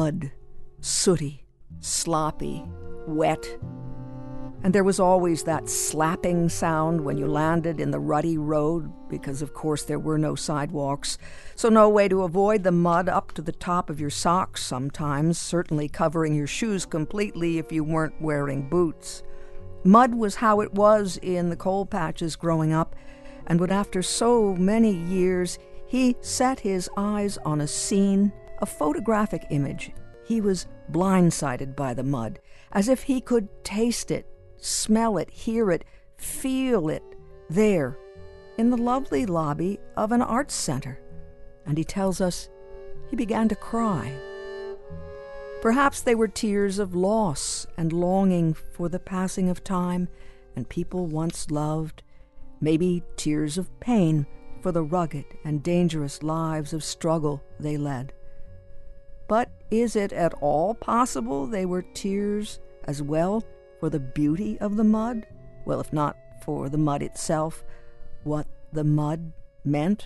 mud, sooty, sloppy, wet. And there was always that slapping sound when you landed in the rutty road because, of course, there were no sidewalks, so no way to avoid the mud up to the top of your socks sometimes, certainly covering your shoes completely if you weren't wearing boots. Mud was how it was in the coal patches growing up, and when after so many years he set his eyes on a scene, a photographic image, he was blindsided by the mud, as if he could taste it, smell it, hear it, feel it, there, in the lovely lobby of an arts center. And he tells us he began to cry. Perhaps they were tears of loss and longing for the passing of time and people once loved, maybe tears of pain for the rugged and dangerous lives of struggle they led. But is it at all possible they were tears as well for the beauty of the mud? Well, if not for the mud itself, what the mud meant?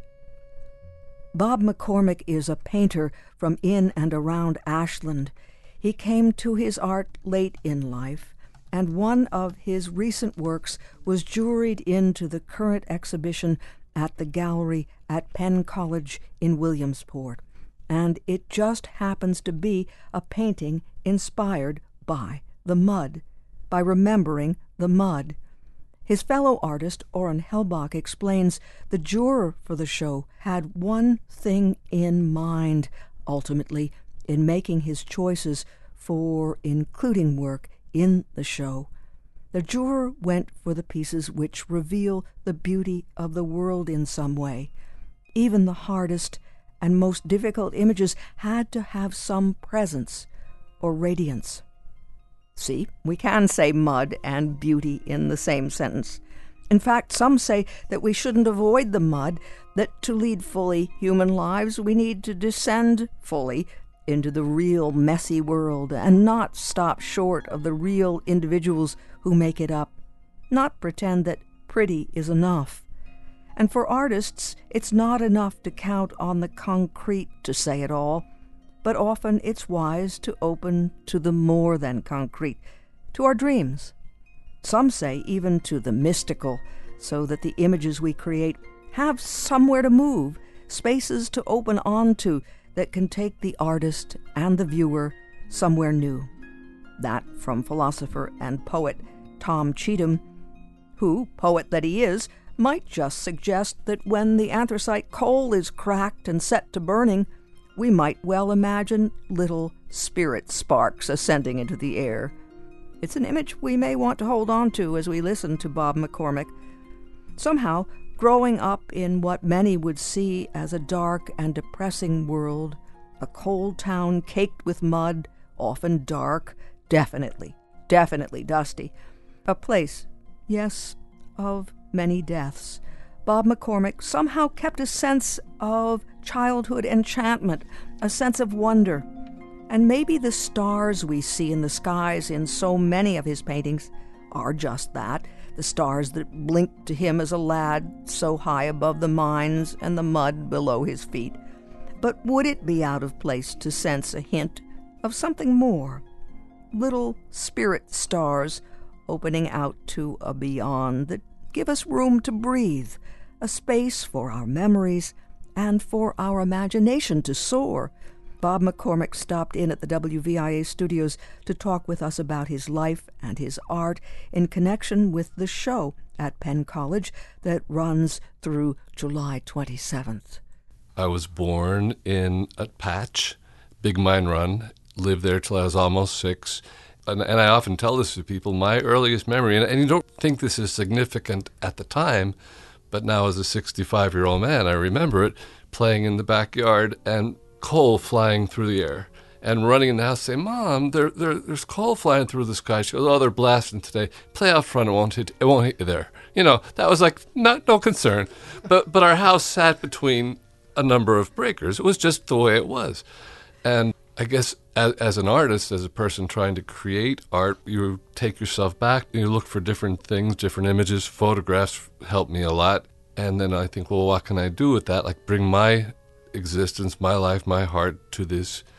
Bob McCormick is a painter from in and around Ashland. He came to his art late in life, and one of his recent works was juried into the current exhibition at the gallery at Penn College in Williamsport. And it just happens to be a painting inspired by the mud, by remembering the mud. His fellow artist, Oren Helbach, explains the juror for the show had one thing in mind, ultimately, in making his choices for including work in the show. The juror went for the pieces which reveal the beauty of the world in some way. Even the hardest and most difficult images had to have some presence or radiance. See, we can say mud and beauty in the same sentence. In fact, some say that we shouldn't avoid the mud, that to lead fully human lives we need to descend fully into the real messy world and not stop short of the real individuals who make it up, not pretend that pretty is enough. And for artists, it's not enough to count on the concrete to say it all, but often it's wise to open to the more than concrete, to our dreams. Some say even to the mystical, so that the images we create have somewhere to move, spaces to open onto that can take the artist and the viewer somewhere new. That from philosopher and poet Tom Cheetham, who, poet that he is, might just suggest that when the anthracite coal is cracked and set to burning, we might well imagine little spirit sparks ascending into the air. It's an image we may want to hold on to as we listen to Bob McCormick. Somehow, growing up in what many would see as a dark and depressing world, a coal town caked with mud, often dark, definitely dusty, a place, yes, of many deaths, Bob McCormick somehow kept a sense of childhood enchantment, a sense of wonder. And maybe the stars we see in the skies in so many of his paintings are just that, the stars that blinked to him as a lad so high above the mines and the mud below his feet. But would it be out of place to sense a hint of something more? Little spirit stars opening out to a beyond that give us room to breathe, a space for our memories and for our imagination to soar. Bob McCormick stopped in at the WVIA studios to talk with us about his life and his art in connection with the show at Penn College that runs through July 27th. I was born in a patch, Big Mine Run, lived there till I was almost 6. And I often tell this to people, my earliest memory, and you don't think this is significant at the time, but now as a 65-year-old man, I remember it, playing in the backyard and coal flying through the air and running in the house saying, Mom, there's coal flying through the sky. She goes, oh, they're blasting today. Play out front, it won't hit you there. You know, that was like no concern. But our house sat between a number of breakers. It was just the way it was. And I guess as an artist, as a person trying to create art, you take yourself back, you look for different things, different images. Photographs help me a lot. And then I think, well, what can I do with that? Like bring my existence, my life, my heart to this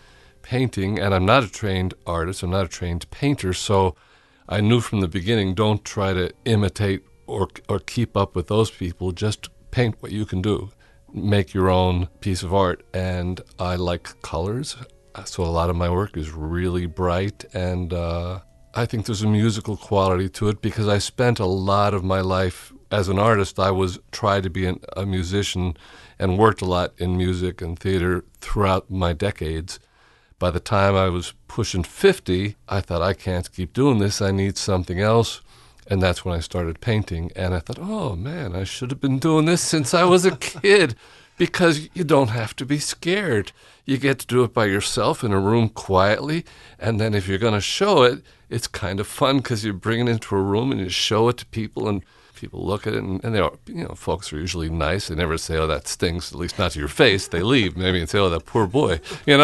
painting, and I'm not a trained artist, I'm not a trained painter, so I knew from the beginning, don't try to imitate or keep up with those people, just paint what you can do. Make your own piece of art. And I like colors, so a lot of my work is really bright, and I think there's a musical quality to it because I spent a lot of my life as an artist. I was tried to be a musician and worked a lot in music and theater throughout my decades. By the time I was pushing 50, I thought, I can't keep doing this. I need something else. And that's when I started painting. And I thought, oh, man, I should have been doing this since I was a kid, because you don't have to be scared. You get to do it by yourself in a room quietly. And then if you're going to show it, it's kind of fun because you bring it into a room and you show it to people, and people look at it, and they are, folks are usually nice. They never say, oh, that stinks, at least not to your face. They leave maybe and say, oh, that poor boy,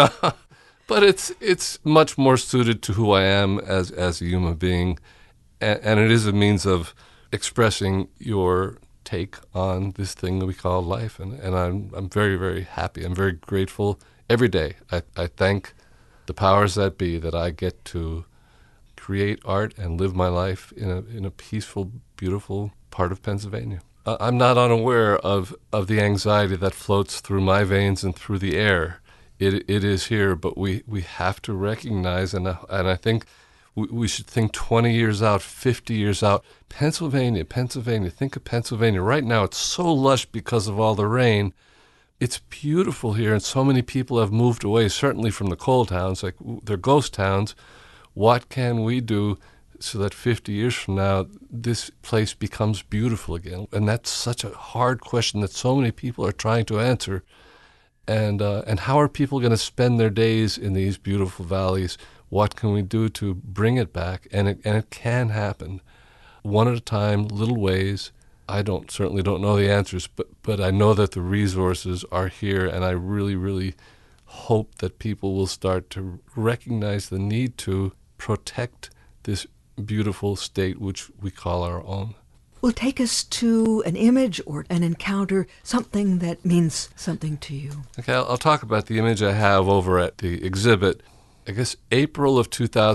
But it's much more suited to who I am as a human being, and it is a means of expressing your take on this thing that we call life. And I'm very, very happy. I'm very grateful every day. I thank the powers that be that I get to create art and live my life in a peaceful, beautiful part of Pennsylvania. I'm not unaware of the anxiety that floats through my veins and through the air. It is here, but we have to recognize, and I think we should think 20 years out, 50 years out. Pennsylvania, think of Pennsylvania. Right now it's so lush because of all the rain. It's beautiful here, and so many people have moved away, certainly from the coal towns, like they're ghost towns. What can we do so that 50 years from now, this place becomes beautiful again? And that's such a hard question that so many people are trying to answer. And how are people going to spend their days in these beautiful valleys? What can we do to bring it back? And it can happen, one at a time, little ways. I certainly don't know the answers, but I know that the resources are here, and I really, really hope that people will start to recognize the need to protect this beautiful state which we call our own. Well, take us to an image or an encounter, something that means something to you. Okay, I'll talk about the image I have over at the exhibit. I guess April of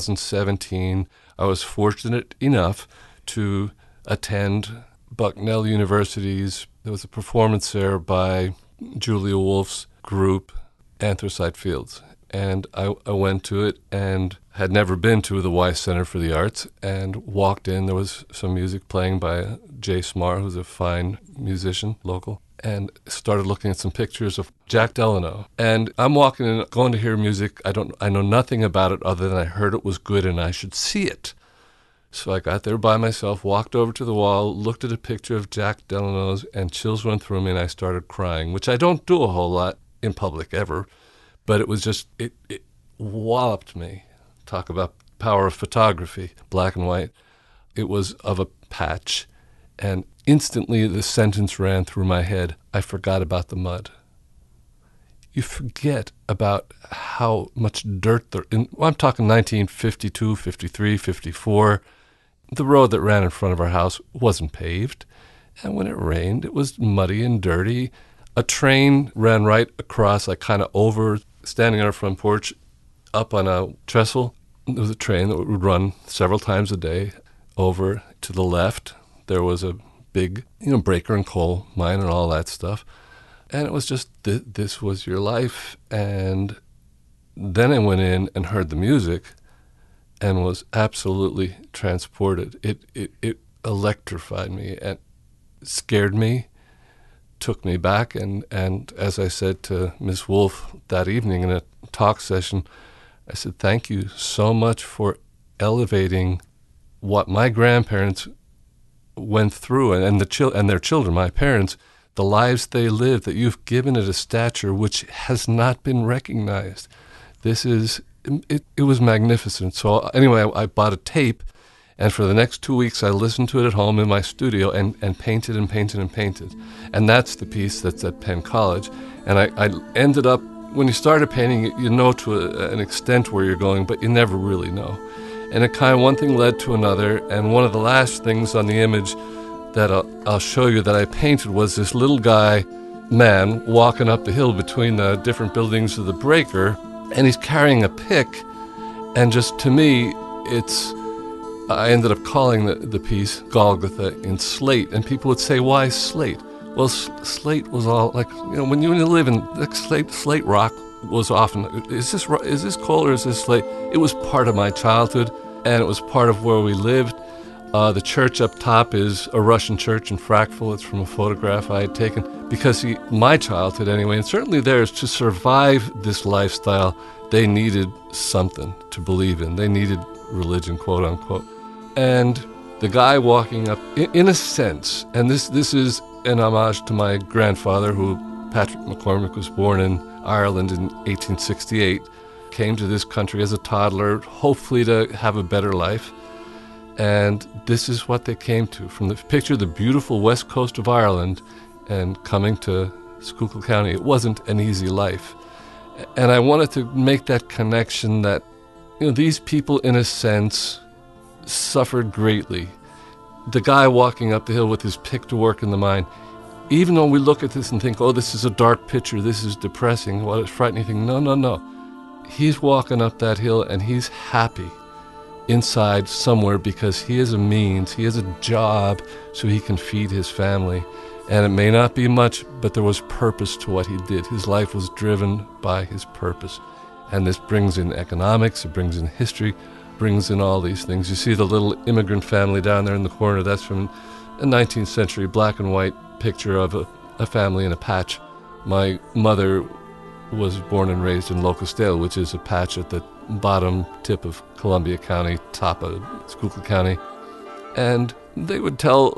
2017, I was fortunate enough to attend Bucknell University's, there was a performance there by Julia Wolf's group, Anthracite Fields. And I went to it and had never been to the Weiss Center for the Arts, and walked in. There was some music playing by Jay Smar, who's a fine musician, local, and started looking at some pictures of Jack Delano. And I'm walking in, going to hear music. I know nothing about it other than I heard it was good and I should see it. So I got there by myself, walked over to the wall, looked at a picture of Jack Delano's, and chills went through me, and I started crying, which I don't do a whole lot in public ever. But it was just, it walloped me. Talk about power of photography, black and white. It was of a patch, and instantly the sentence ran through my head, I forgot about the mud. You forget about how much dirt there, I'm talking 1952, 53, 54. The road that ran in front of our house wasn't paved, and when it rained, it was muddy and dirty. A train ran right across, like kind of over, standing on our front porch, up on a trestle. There was a train that would run several times a day. Over to the left, there was a big, breaker and coal mine and all that stuff. And it was just, this was your life. And then I went in and heard the music and was absolutely transported. It electrified me and scared me, took me back, and as I said to Miss Wolf that evening in a talk session, I said, thank you so much for elevating what my grandparents went through, and their children, my parents, the lives they lived, that you've given it a stature which has not been recognized. It was magnificent. So anyway, I bought a tape, and for the next 2 weeks I listened to it at home in my studio and painted and painted and painted. And that's the piece that's at Penn College. And I ended up, when you started painting, you know to an extent where you're going, but you never really know. And one thing led to another, and one of the last things on the image that I'll show you that I painted was this little man walking up the hill between the different buildings of the breaker, and he's carrying a pick, and just to me, I ended up calling the piece Golgotha in slate, and people would say, why slate? Well, slate was all, like, when you live in, like, slate rock was often, is this coal or is this slate? It was part of my childhood, and it was part of where we lived. The church up top is a Russian church in Frackville. It's from a photograph I had taken. Because my childhood anyway, and certainly theirs, to survive this lifestyle, they needed something to believe in. They needed religion, quote unquote. And the guy walking up, in a sense, and this is an homage to my grandfather, who, Patrick McCormick, was born in Ireland in 1868, came to this country as a toddler, hopefully to have a better life. And this is what they came to. From the picture, the beautiful west coast of Ireland, and coming to Schuylkill County, it wasn't an easy life. And I wanted to make that connection that, these people, in a sense, suffered greatly. The guy walking up the hill with his pick to work in the mine, even though we look at this and think, oh, this is a dark picture, this is depressing, what a frightening thing. No. He's walking up that hill and he's happy inside somewhere because he has a means, he has a job so he can feed his family. And it may not be much, but there was purpose to what he did. His life was driven by his purpose. And this brings in economics, it brings in history, brings in all these things. You see the little immigrant family down there in the corner, that's from a 19th century black and white picture of a family in a patch. My mother was born and raised in Locustale, which is a patch at the bottom tip of Columbia County, top of Schuylkill County. And they would talk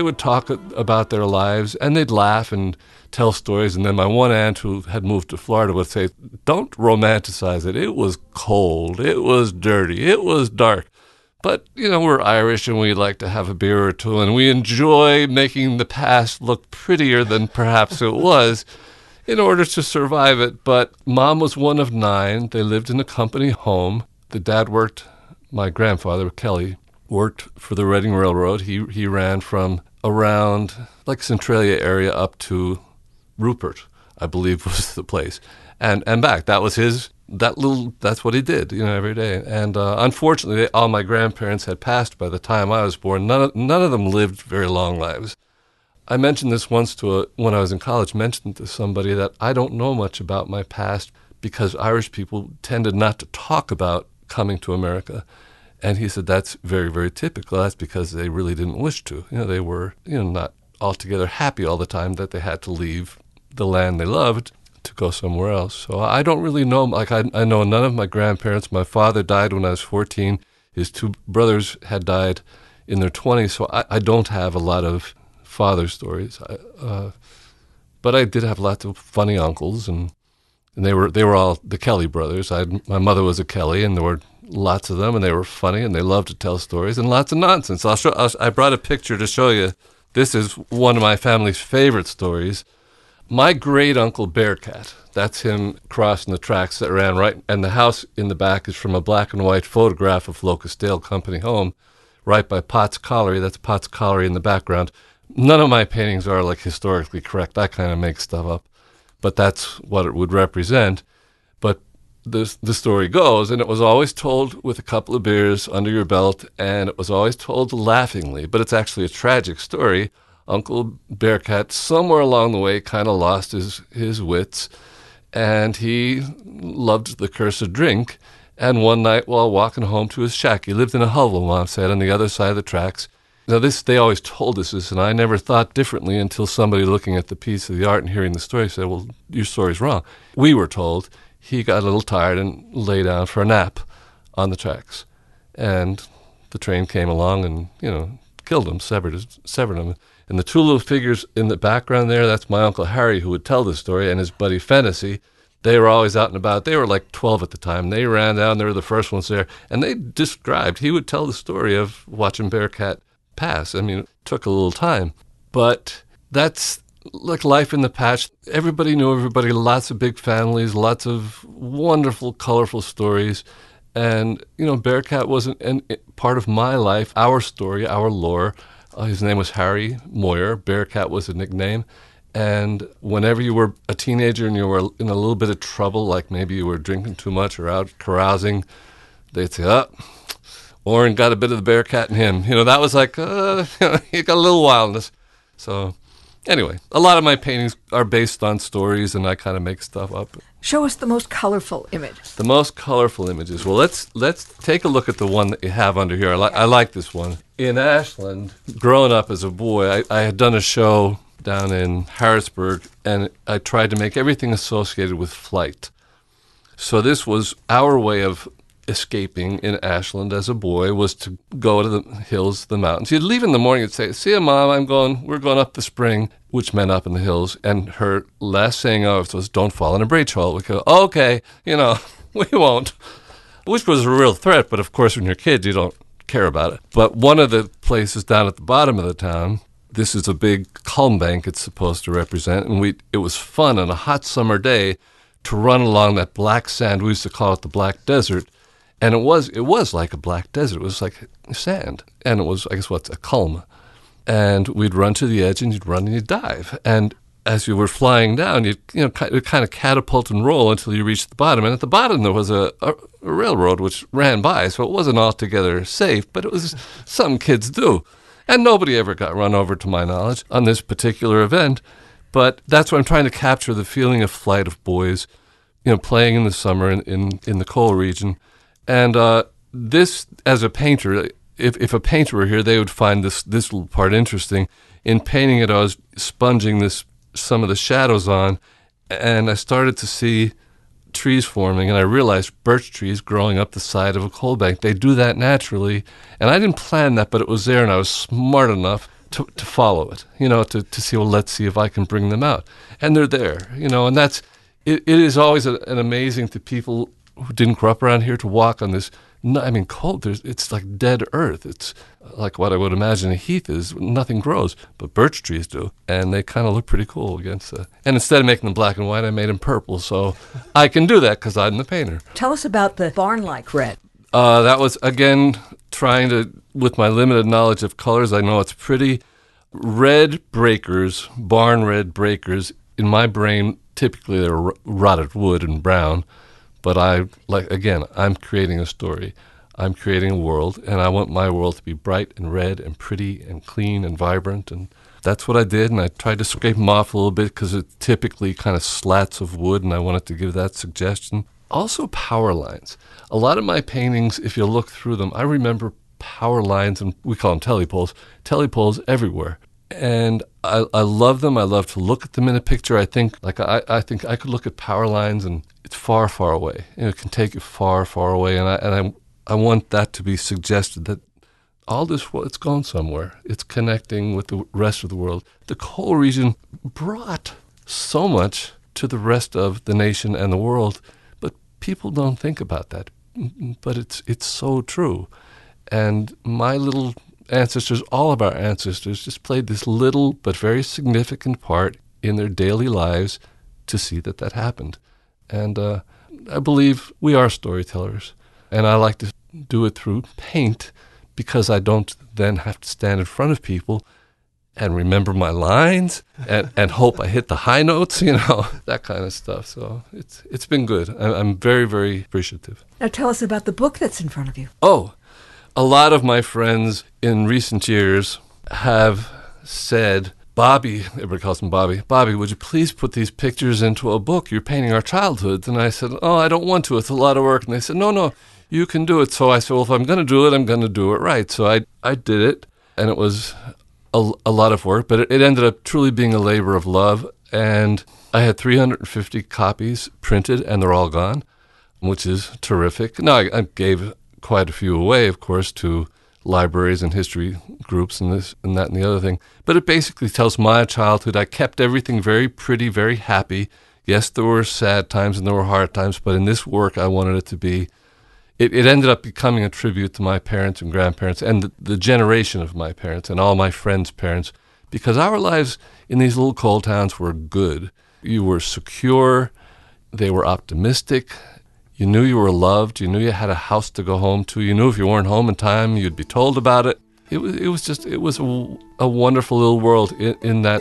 about their lives, and they'd laugh and tell stories. And then my one aunt, who had moved to Florida, would say, don't romanticize it. It was cold. It was dirty. It was dark. But, we're Irish and we like to have a beer or two, and we enjoy making the past look prettier than perhaps it was in order to survive it. But Mom was one of 9. They lived in a company home. The dad worked, my grandfather, Kelly, worked for the Reading Railroad. He ran from around, like, Centralia area up to Rupert, I believe was the place, and back. That was that's what he did, every day. And unfortunately, all my grandparents had passed by the time I was born. None of them lived very long lives. I mentioned this once when I was in college, mentioned to somebody that I don't know much about my past because Irish people tended not to talk about coming to America. And he said, that's very, very typical. That's because they really didn't wish to. They were, not altogether happy all the time that they had to leave the land they loved to go somewhere else. So I don't really know. Like, I know none of my grandparents. My father died when I was 14. His 2 brothers had died in their 20s. So I don't have a lot of father stories. But I did have lots of funny uncles, and they were all the Kelly brothers. My mother was a Kelly, and there were lots of them, and they were funny, and they loved to tell stories, and lots of nonsense. I brought a picture to show you. This is one of my family's favorite stories. My great-uncle Bearcat, that's him crossing the tracks that ran right, and the house in the back is from a black and white photograph of Locustale Company Home, right by Potts Colliery. That's Potts Colliery in the background. None of my paintings are, like, historically correct. I kind of make stuff up, but that's what it would represent. But the story goes, and it was always told with a couple of beers under your belt, and it was always told laughingly, but it's actually a tragic story. Uncle Bearcat, somewhere along the way, kind of lost his wits, and he loved the cursed drink. And one night, while walking home to his shack, he lived in a hovel, Mom said, on the other side of the tracks. Now, they always told us this, and I never thought differently until somebody looking at the piece of the art and hearing the story said, well, your story's wrong. We were told he got a little tired and lay down for a nap on the tracks. And the train came along and, killed him, severed him. And the 2 little figures in the background there, that's my Uncle Harry, who would tell the story, and his buddy Fennessy. They were always out and about. They were like 12 at the time. They ran down. They were the first ones there. And they described, he would tell the story of watching Bearcat pass. I mean, it took a little time. But that's like life in the patch. Everybody knew everybody, lots of big families, lots of wonderful, colorful stories. And, Bearcat was part of my life, our story, our lore. His name was Harry Moyer. Bearcat was a nickname. And whenever you were a teenager and you were in a little bit of trouble, like maybe you were drinking too much or out carousing, they'd say, oh, Oren got a bit of the Bearcat in him. That was like, he got a little wildness. So anyway, a lot of my paintings are based on stories, and I kind of make stuff up. Show us the most colorful image. The most colorful images. Well, let's take a look at the one that you have under here. I like this one. In Ashland, growing up as a boy, I had done a show down in Harrisburg, and I tried to make everything associated with flight. So this was our way of escaping in Ashland as a boy, was to go to the hills, the mountains. You'd leave in the morning and say, see you, Mom, we're going up the spring, which meant up in the hills. And her last saying was, don't fall in a breach hole. We go, okay, we won't. Which was a real threat, but of course when you're kids, you don't care about it. But one of the places down at the bottom of the town, this is a big culm bank it's supposed to represent, and it was fun on a hot summer day to run along that black sand. We used to call it the Black Desert. And it was like a black desert. It was like sand. And it was, I guess, a culm. And we'd run to the edge, and you'd run and you'd dive. And as you were flying down, you'd kind of catapult and roll until you reached the bottom. And at the bottom, there was a railroad which ran by, so it wasn't altogether safe, but it was something kids do. And nobody ever got run over, to my knowledge, on this particular event. But that's what I'm trying to capture, the feeling of flight of boys, playing in the summer in the coal region. And this, as a painter, if a painter were here, they would find this little part interesting. In painting it, I was sponging some of the shadows on, and I started to see trees forming, and I realized birch trees growing up the side of a coal bank. They do that naturally, and I didn't plan that, but it was there, and I was smart enough to follow it, to see, well, let's see if I can bring them out. And they're there, and that's, it is always an amazing to people who didn't grow up around here to walk on this. Cold. It's like dead earth. It's like what I would imagine a heath is. Nothing grows, but birch trees do, and they kind of look pretty cool against. And instead of making them black and white, I made them purple. So I can do that because I'm the painter. Tell us about the barn-like red. That was again trying to, with my limited knowledge of colors. I know it's pretty. Red breakers, barn red breakers. In my brain, typically they're rotted wood and brown. But I'm creating a story. I'm creating a world, and I want my world to be bright and red and pretty and clean and vibrant. And that's what I did, and I tried to scrape them off a little bit because it's typically kind of slats of wood, and I wanted to give that suggestion. Also power lines. A lot of my paintings, if you look through them, I remember power lines, and we call them telepoles everywhere. And I love them. I love to look at them in a picture. I think I could look at power lines, and it's far, far away. It can take you far, far away. And I want that to be suggested, that all this, it's gone somewhere. It's connecting with the rest of the world. The coal region brought so much to the rest of the nation and the world, but people don't think about that. But it's so true. And my little ancestors, all of our ancestors, just played this little but very significant part in their daily lives to see that happened. And I believe we are storytellers, and I like to do it through paint because I don't then have to stand in front of people and remember my lines and hope I hit the high notes, that kind of stuff. So it's been good. I'm very, very appreciative. Now tell us about the book that's in front of you. Oh, a lot of my friends in recent years have said, Bobby, everybody calls him Bobby, would you please put these pictures into a book? You're painting our childhoods. And I said, I don't want to. It's a lot of work. And they said, no, you can do it. So I said, well, if I'm going to do it, I'm going to do it right. So I did it, and it was a lot of work, but it ended up truly being a labor of love. And I had 350 copies printed, and they're all gone, which is terrific. Now, I gave quite a few away, of course, to libraries and history groups and this and that and the other thing. But it basically tells my childhood. I kept everything very pretty, very happy. Yes, there were sad times and there were hard times, but in this work I wanted it to be, it ended up becoming a tribute to my parents and grandparents and the generation of my parents and all my friends' parents, because our lives in these little coal towns were good. You were secure, they were optimistic. You knew you were loved. You knew you had a house to go home to. You knew if you weren't home in time, you'd be told about it. It was a wonderful little world in that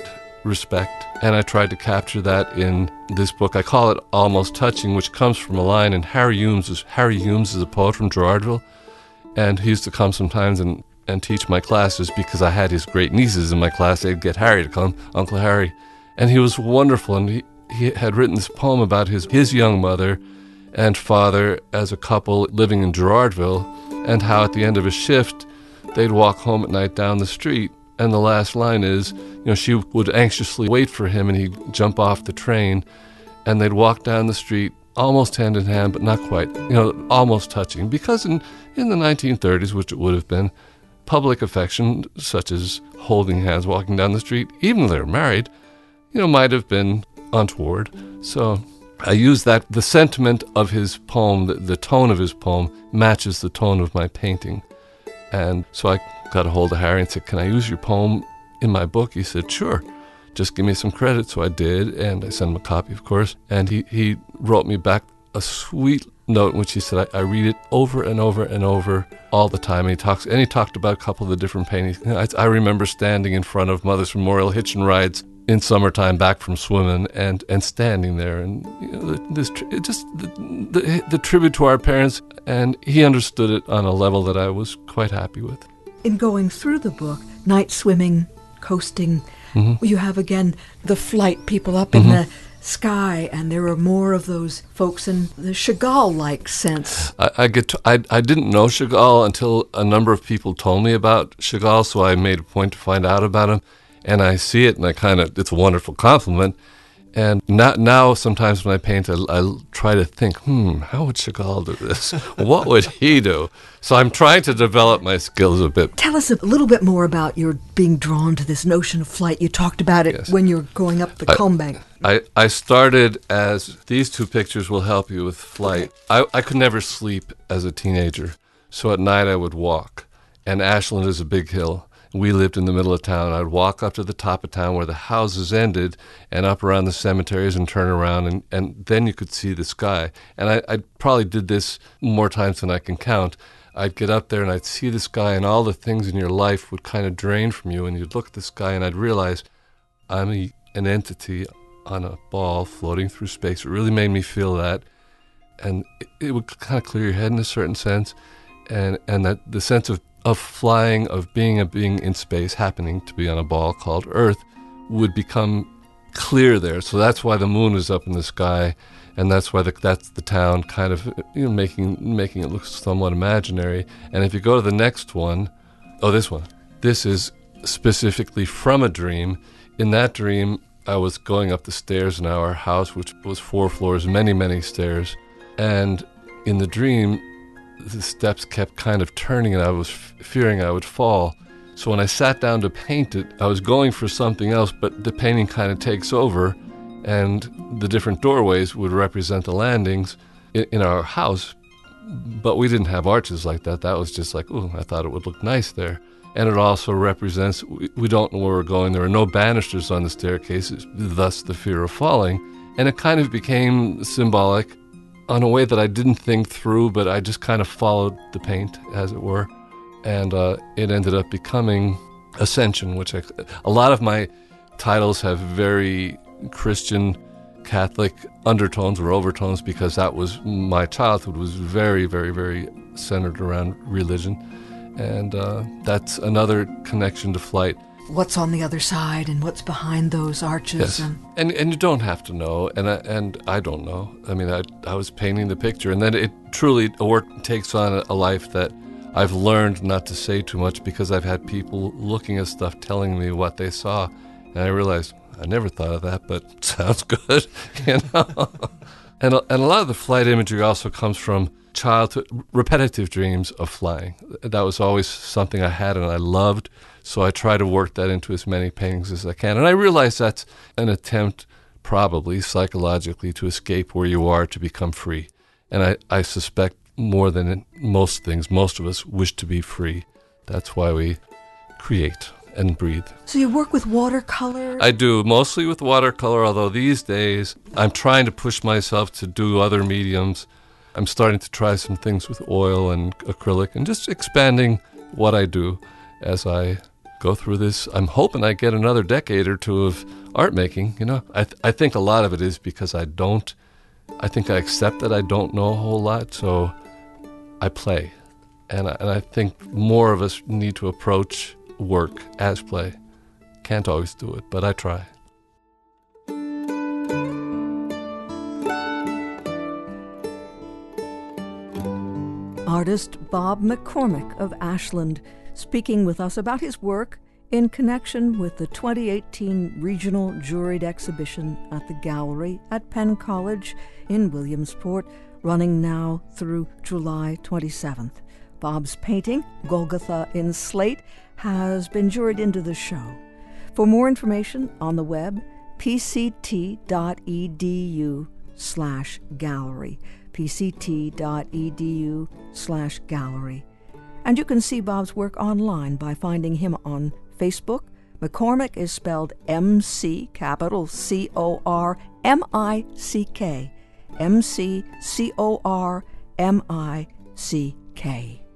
respect. And I tried to capture that in this book. I call it Almost Touching, which comes from a line in Harry Humes is a poet from Gerardville, and he used to come sometimes and teach my classes because I had his great nieces in my class. They'd get Harry to come, Uncle Harry. And he was wonderful, and he had written this poem about his young mother and father as a couple living in Gerardville, and how at the end of a shift, they'd walk home at night down the street. And the last line is, she would anxiously wait for him, and he'd jump off the train, and they'd walk down the street almost hand in hand, but not quite, almost touching. Because in the 1930s, which it would have been, public affection, such as holding hands, walking down the street, even though they were married, might have been untoward. So I use that. The sentiment of his poem, the tone of his poem, matches the tone of my painting. And so I got a hold of Harry and said, "Can I use your poem in my book?" He said, "Sure, just give me some credit." So I did, and I sent him a copy, of course. And he wrote me back a sweet note in which he said, I read it over and over and over all the time. And he talked about a couple of the different paintings. I remember standing in front of Mother's Memorial hitching rides in summertime back from swimming, and standing there, and the tribute to our parents. And he understood it on a level that I was quite happy with. In going through the book, night swimming, coasting, you have again the flight, people up in the sky, and there are more of those folks in the Chagall-like sense. I didn't know Chagall until a number of people told me about Chagall, so I made a point to find out about him, and I see it, and it's a wonderful compliment. And now sometimes when I paint, I try to think, how would Chagall do this? What would he do? So I'm trying to develop my skills a bit. Tell us a little bit more about your being drawn to this notion of flight. You talked about it when you were going up the comb bank. I started as, these two pictures will help you with flight. I could never sleep as a teenager, so at night I would walk. And Ashland is a big hill. We lived in the middle of town. I'd walk up to the top of town where the houses ended and up around the cemeteries and turn around, and then you could see the sky. And I probably did this more times than I can count. I'd get up there and I'd see the sky, and all the things in your life would kind of drain from you, and you'd look at the sky and I'd realize I'm an entity on a ball floating through space. It really made me feel that. And it would kind of clear your head in a certain sense, and that the sense of flying, of being a being in space, happening to be on a ball called Earth, would become clear there. So that's why the moon is up in the sky, and that's why that's the town kind of making it look somewhat imaginary. And if you go to the next one, this is specifically from a dream. In that dream, I was going up the stairs in our house, which was 4 floors, many, many stairs, and in the dream, the steps kept kind of turning, and I was fearing I would fall. So when I sat down to paint it, I was going for something else, but the painting kind of takes over, and the different doorways would represent the landings in our house. But we didn't have arches like that. That was just like, I thought it would look nice there. And it also represents, we don't know where we're going. There are no banisters on the staircases, thus the fear of falling. And it kind of became symbolic on a way that I didn't think through, but I just kind of followed the paint, as it were. And it ended up becoming Ascension, which a lot of my titles have very Christian, Catholic undertones or overtones, because that was, my childhood was very, very, very centered around religion. And that's another connection to flight. What's on the other side and what's behind those arches. Yes. And you don't have to know, and I don't know. I mean, I was painting the picture, and then it truly, a work takes on a life that I've learned not to say too much, because I've had people looking at stuff telling me what they saw, and I realized, I never thought of that, but sounds good, And a lot of the flight imagery also comes from childhood, repetitive dreams of flying. That was always something I had and I loved, so I try to work that into as many paintings as I can. And I realize that's an attempt, probably psychologically, to escape where you are, to become free. And I suspect more than in most things, most of us wish to be free. That's why we create and breathe. So you work with watercolor? I do, mostly with watercolor, although these days I'm trying to push myself to do other mediums. I'm starting to try some things with oil and acrylic, and just expanding what I do as I go through this. I'm hoping I get another decade or two of art making, I think a lot of it is because I think I accept that I don't know a whole lot, so I play. And I think more of us need to approach work as play. Can't always do it, but I try. Artist Bob McCormick of Ashland, speaking with us about his work in connection with the 2018 Regional Juried Exhibition at the Gallery at Penn College in Williamsport, running now through July 27th. Bob's painting, Golgotha in Slate, has been juried into the show. For more information on the web, pct.edu/gallery, pct.edu/gallery. And you can see Bob's work online by finding him on Facebook. McCormick is spelled MC, capital C-O-R-M-I-C-K, M-C-C-O-R-M-I-C-K.